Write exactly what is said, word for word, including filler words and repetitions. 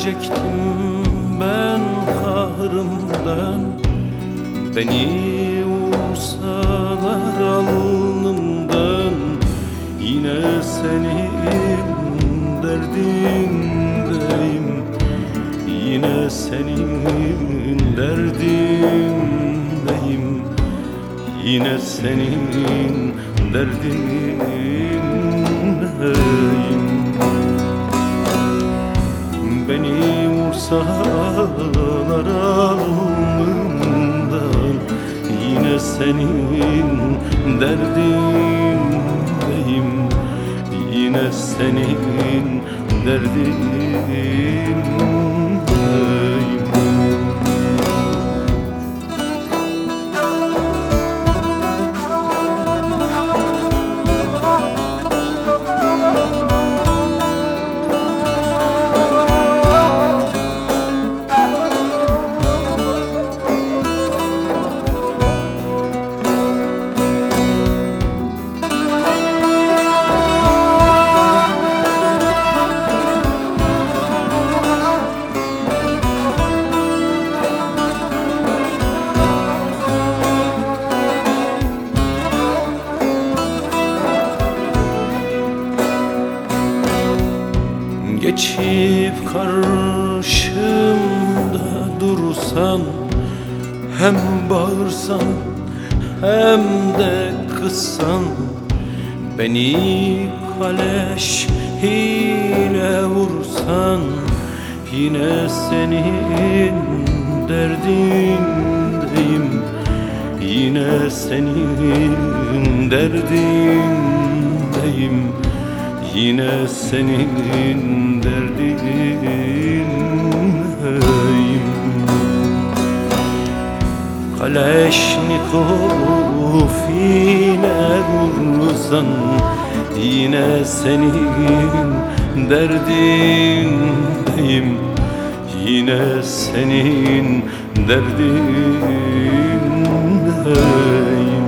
ölecektim ben kahrımdan. Beni vursalar alnımdan, yine senin derdindeyim, yine senin derdindeyim, yine senin derdindeyim. Beni vursalar alnımdan, yine senin derdindeyim, yine senin derdindeyim. Geçip karşımda dursan, hem bağırsan hem de kızsan, beni kaleş ile vursan, yine senin derdindeyim, yine senin derdindeyim, yine senin derdindeyim. Kaleşnikov ile vursan, yine senin derdindeyim, yine senin derdindeyim.